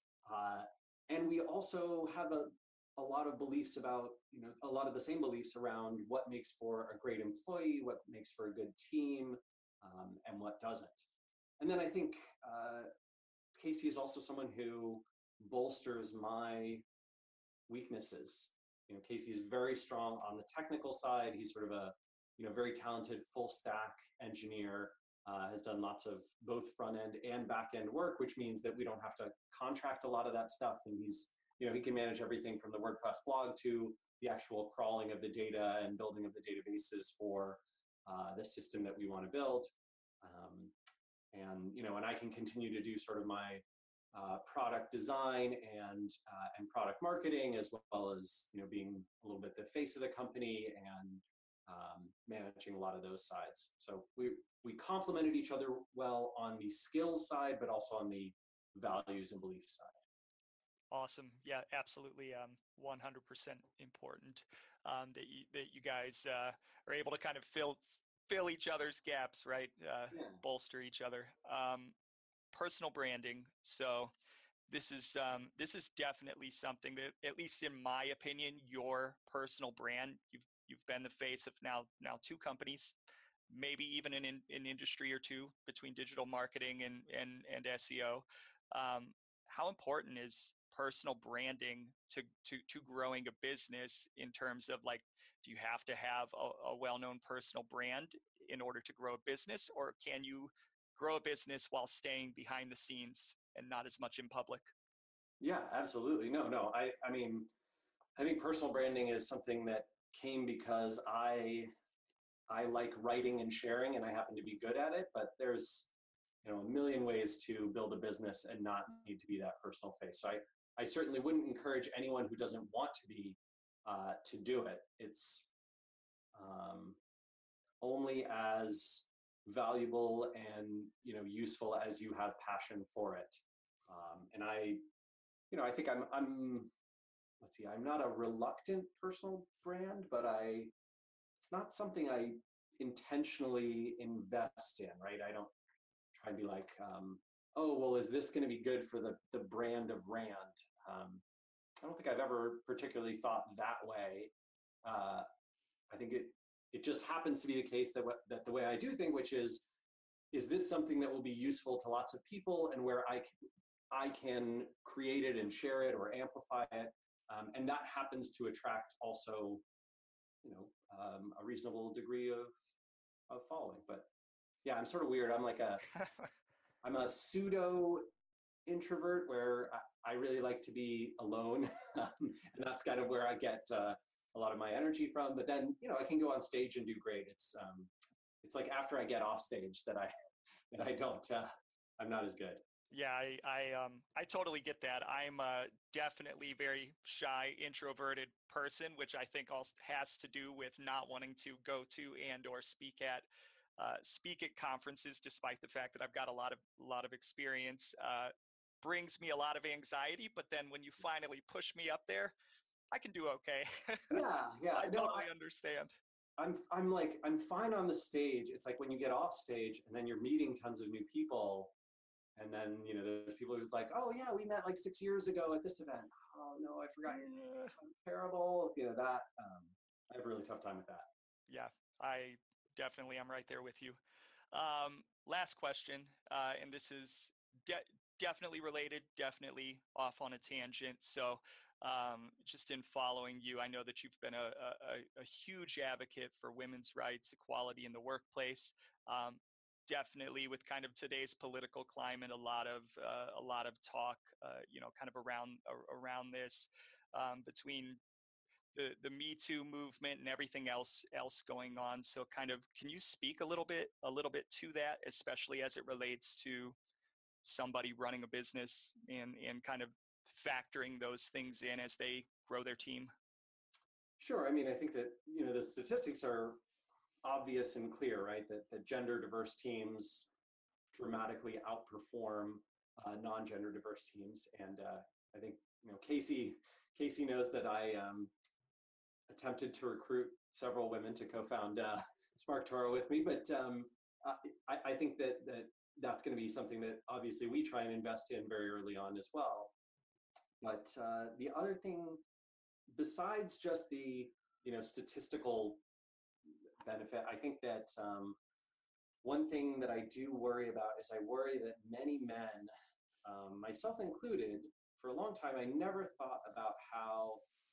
[SPEAKER 2] Uh, and we also have a, a lot of beliefs about, you know, a lot of the same beliefs around what makes for a great employee, what makes for a good team, um, and what doesn't. And then I think uh, Casey is also someone who bolsters my weaknesses. You know, Casey is very strong on the technical side. He's sort of a, you know, very talented full stack engineer, uh, has done lots of both front end and back end work, which means that we don't have to contract a lot of that stuff. And he's, you know, he can manage everything from the WordPress blog to the actual crawling of the data and building of the databases for uh, the system that we want to build. Um, and, you know, and I can continue to do sort of my uh, product design and uh, and product marketing, as well as, you know, being a little bit the face of the company and um, managing a lot of those sides. So we we complemented each other well on the skills side, but also on the values and belief side.
[SPEAKER 1] Awesome. Yeah, absolutely. Um, one hundred percent important um, that you that you guys uh, are able to kind of fill fill each other's gaps, right? Uh,
[SPEAKER 2] Yeah.
[SPEAKER 1] Bolster each other. Um, personal branding. So this is um, this is definitely something that, at least in my opinion, your personal brand. You've you've been the face of now now two companies, maybe even in an industry or two, between digital marketing and and and S E O. Um, how important is personal branding to to to growing a business, in terms of like, do you have to have a, a well-known personal brand in order to grow a business, or can you grow a business while staying behind the scenes and not as much in public?
[SPEAKER 2] Yeah, absolutely. No, no. I, I mean, I think personal branding is something that came because I, I like writing and sharing, and I happen to be good at it. But there's, you know, a million ways to build a business and not need to be that personal face. So I, I certainly wouldn't encourage anyone who doesn't want to be uh, to do it. It's um, only as valuable and, you know, useful as you have passion for it. Um, and I, you know, I think I'm I'm let's see, I'm not a reluctant personal brand, but I, it's not something I intentionally invest in, right? I don't try and be like, um, oh, well, is this going to be good for the, the brand of Rand? Um, I don't think I've ever particularly thought that way. Uh, I think it, it just happens to be the case that, what, that the way I do think, which is, is this something that will be useful to lots of people and where I can, I can create it and share it or amplify it. Um, and that happens to attract also, you know, um, a reasonable degree of, of following. But yeah, I'm sort of weird. I'm like a, I'm a pseudo introvert where I, I really like to be alone. And that's kind of where I get uh, a lot of my energy from. But then, you know, I can go on stage and do great. It's, um, it's like after I get off stage that I, that I don't, uh, I'm not as good.
[SPEAKER 1] Yeah, I I, um, I totally get that. I'm a definitely very shy, introverted person, which I think also has to do with not wanting to go to and or speak at uh, speak at conferences, despite the fact that I've got a lot of a lot of experience. Uh, brings me a lot of anxiety, but then when you finally push me up there, I can do okay.
[SPEAKER 2] Yeah, yeah.
[SPEAKER 1] I
[SPEAKER 2] No,
[SPEAKER 1] totally
[SPEAKER 2] I,
[SPEAKER 1] understand.
[SPEAKER 2] I'm I'm like I'm fine on the stage. It's like when you get off stage and then you're meeting tons of new people, and then you know there's people who's like, oh yeah, we met like six years ago at this event. Oh no, I forgot your name. I'm terrible. You know that. Um, I have a really tough time with that.
[SPEAKER 1] Yeah, I definitely am right there with you. Um, last question, uh, and this is de- definitely related, definitely off on a tangent. So, um, just in following you, I know that you've been a, a, a huge advocate for women's rights, equality in the workplace. Um, definitely, with kind of today's political climate, a lot of uh, a lot of talk, uh, you know, kind of around around this um, between the the Me Too movement and everything else else going on. So kind of can you speak a little bit a little bit to that, especially as it relates to somebody running a business and and kind of factoring those things in as they grow their team?
[SPEAKER 2] Sure. I mean, I think that you know the statistics are obvious and clear, right? That that gender diverse teams dramatically outperform uh, non-gender diverse teams, and uh, I think you know Casey Casey knows that I um, attempted to recruit several women to co-found uh, SparkToro with me, but um, I, I think that that that's going to be something that obviously we try and invest in very early on as well. But uh, the other thing, besides just the you know statistical benefit, I think that um, one thing that I do worry about is I worry that many men, um, myself included, for a long time I never thought about how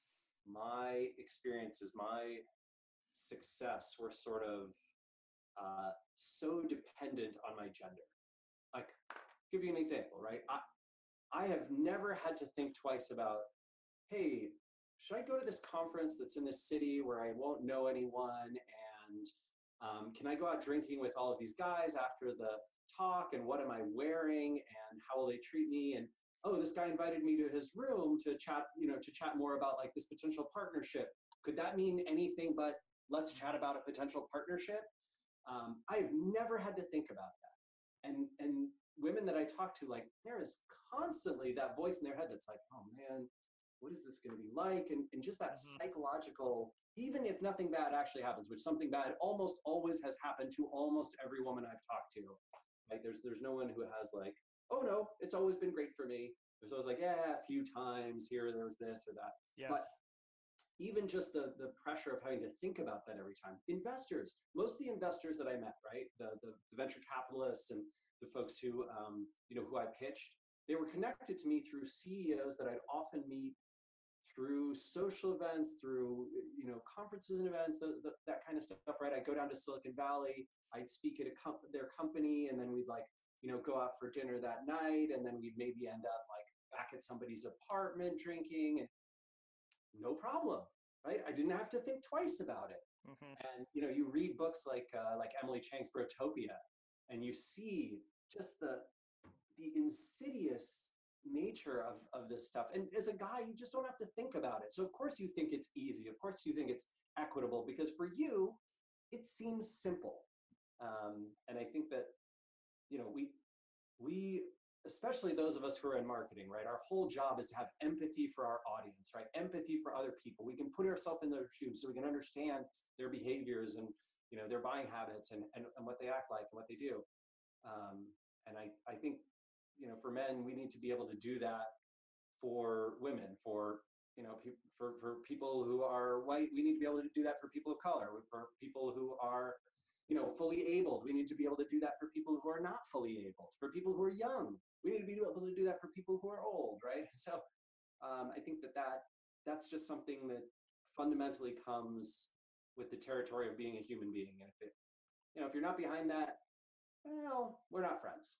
[SPEAKER 2] my experiences, my success were sort of uh, so dependent on my gender. Like, give you an example, right? I, I have never had to think twice about, hey, should I go to this conference that's in this city where I won't know anyone? And um, can I go out drinking with all of these guys after the talk? And what am I wearing? And how will they treat me? And oh, this guy invited me to his room to chat, you know, to chat more about like this potential partnership. Could that mean anything but let's chat about a potential partnership? Um, I've never had to think about that. And and women that I talk to, like, there is constantly that voice in their head that's like, oh man, what is this going to be like? And, and just that
[SPEAKER 1] Mm-hmm.
[SPEAKER 2] psychological, even if nothing bad actually happens, which something bad almost always has happened to almost every woman I've talked to. Like there's there's no one who has like, oh no, it's always been great for me. There's always like, yeah, a few times here, there was this or that.
[SPEAKER 1] Yeah.
[SPEAKER 2] But even just the, the pressure of having to think about that every time. Investors, most of the investors that I met, right, the, the, the venture capitalists and the folks who, um, you know, who I pitched, they were connected to me through C E Os that I'd often meet through social events, through, you know, conferences and events, the, the, that kind of stuff, right? I'd go down to Silicon Valley, I'd speak at a comp- their company, and then we'd like, you know, go out for dinner that night, and then we'd maybe end up like back at somebody's apartment drinking, and no problem, right? I didn't have to think twice about it.
[SPEAKER 1] Mm-hmm.
[SPEAKER 2] And you know, you read books like uh, like Emily Chang's Brotopia, and you see just the the insidious nature of, of this stuff. And as a guy, you just don't have to think about it. So of course you think it's easy. Of course you think it's equitable, because for you, it seems simple. Um, and I think that, you know, we, we, especially those of us who are in marketing, right? Our whole job is to have empathy for our audience, right? Empathy for other people. We can put ourselves in their shoes so we can understand their behaviors and, you know, their buying habits and, and, and what they act like and what they do. Um, and I, I think, you know, for men, we need to be able to do that for women, for, you know, pe- for, for people who are white, we need to be able to do that for people of color, for people who are, you know, fully abled. We need to be able to do that for people who are not fully abled, for people who are young. We need to be able to do that for people who are old, right? So um, I think that, that that's just something that fundamentally comes with the territory of being a human being. And if it, you know, if you're not behind that, well, we're not friends.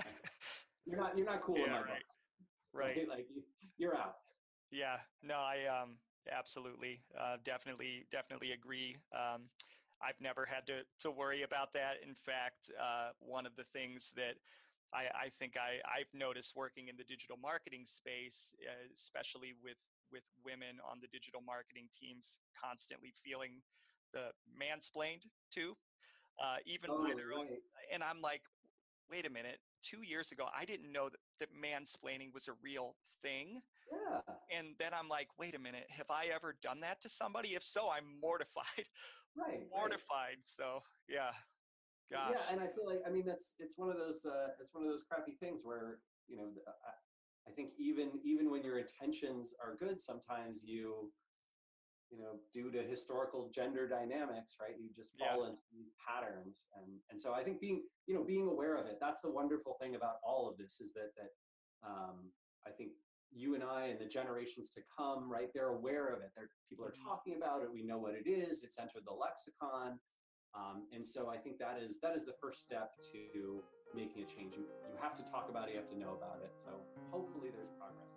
[SPEAKER 2] You're not, you're not cool
[SPEAKER 3] yeah,
[SPEAKER 2] in my
[SPEAKER 3] right.
[SPEAKER 2] book.
[SPEAKER 3] Right.
[SPEAKER 2] Right? Like you, you're out.
[SPEAKER 3] Yeah, no, I um absolutely uh, definitely definitely agree. Um, I've never had to to worry about that. In fact, uh, one of the things that I, I think I, I've noticed working in the digital marketing space, uh, especially with with women on the digital marketing teams, constantly feeling the mansplained to, uh, even by
[SPEAKER 2] Oh,
[SPEAKER 3] their own.
[SPEAKER 2] right.
[SPEAKER 3] And I'm like, wait a minute, two years ago, I didn't know that, that mansplaining was a real thing.
[SPEAKER 2] Yeah.
[SPEAKER 3] And then I'm like, wait a minute, have I ever done that to somebody? If so, I'm mortified.
[SPEAKER 2] Right. Right.
[SPEAKER 3] mortified. So yeah,
[SPEAKER 2] Yeah,
[SPEAKER 3] gosh.
[SPEAKER 2] and I feel like, I mean, that's, it's one of those uh, it's one of those crappy things where, you know, I, I think even even when your intentions are good, sometimes you you know, due to historical gender dynamics, right, you just
[SPEAKER 3] Yeah.
[SPEAKER 2] fall into these patterns. And and so I think being, you know, being aware of it, that's the wonderful thing about all of this, is that that um, I think you and I and the generations to come, right, they're aware of it. They're, people are
[SPEAKER 3] Mhm.
[SPEAKER 2] talking about it. We know what it is. It's entered the lexicon. Um, and so I think that is that is the first step to making a change. You, you have to talk about it. You have to know about it. So hopefully there's progress.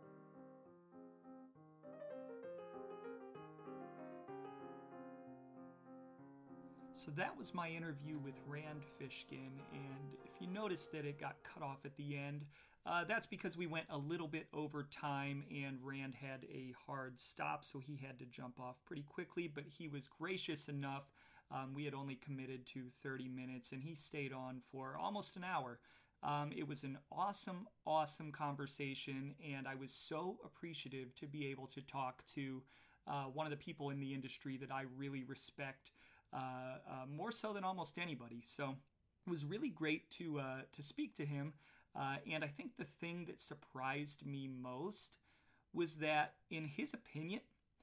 [SPEAKER 1] So that was my interview with Rand Fishkin, and if you noticed that it got cut off at the end, uh, that's because we went a little bit over time and Rand had a hard stop, so he had to jump off pretty quickly, but he was gracious enough. Um, we had only committed to thirty minutes, and he stayed on for almost an hour. Um, it was an awesome, awesome conversation, and I was so appreciative to be able to talk to uh, one of the people in the industry that I really respect. Uh, uh, more so than almost anybody. So it was really great to uh, to speak to him. Uh, and I think the thing that surprised me most was that, in his opinion,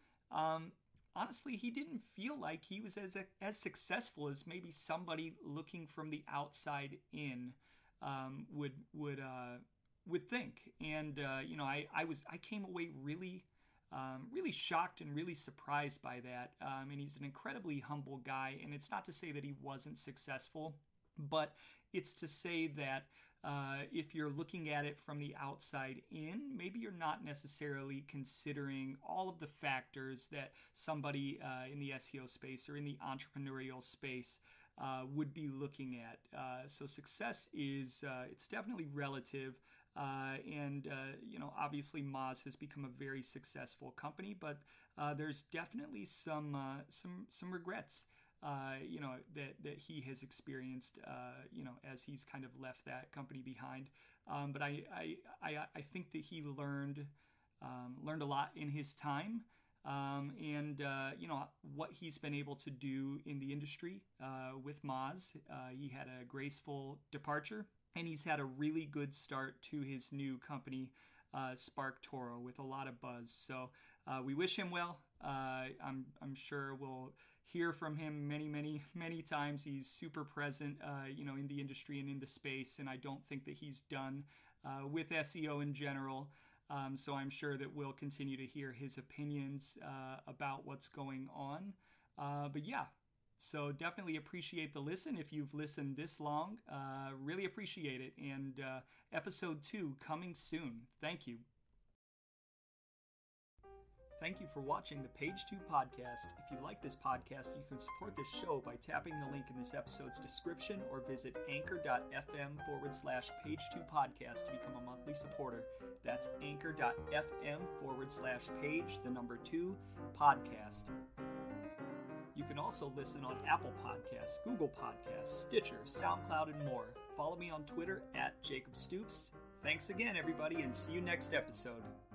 [SPEAKER 1] um, honestly, he didn't feel like he was as as successful as maybe somebody looking from the outside in um, would would uh, would think. And uh, you know, I I was I came away really um, really shocked and really surprised by that. Um, and he's an incredibly humble guy. And it's not to say that he wasn't successful, but it's to say that uh, if you're looking at it from the outside in, maybe you're not necessarily considering all of the factors that somebody uh, in the S E O space or in the entrepreneurial space uh, would be looking at. Uh, so success is, uh, it's definitely relative. Uh, and, uh, you know, obviously Moz has become a very successful company, but uh, there's definitely some, uh, some, some regrets, uh, you know, that, that he has experienced, uh, you know, as he's kind of left that company behind. Um, but I, I, I, I think that he learned, um, learned a lot in his time. Um, and, uh, you know, what he's been able to do in the industry uh, with Moz. Uh, he had a graceful departure. And he's had a really good start to his new company, uh, SparkToro, with a lot of buzz. So uh, we wish him well. Uh, I'm I'm sure we'll hear from him many, many, many times. He's super present, uh, you know, in the industry and in the space. And I don't think that he's done uh, with S E O in general. Um, so I'm sure that we'll continue to hear his opinions uh, about what's going on. Uh, but yeah. So definitely appreciate the listen. If you've listened this long, uh, really appreciate it. And uh, episode two coming soon. Thank you. Thank you for watching the Page Two podcast. If you like this podcast, you can support this show by tapping the link in this episode's description or visit anchor.fm forward slash page two podcast to become a monthly supporter. That's anchor.fm forward slash page, the number two, podcast. You can also listen on Apple Podcasts, Google Podcasts, Stitcher, SoundCloud, and more. Follow me on Twitter at Jacob Stoops. Thanks again, everybody, and see you next episode.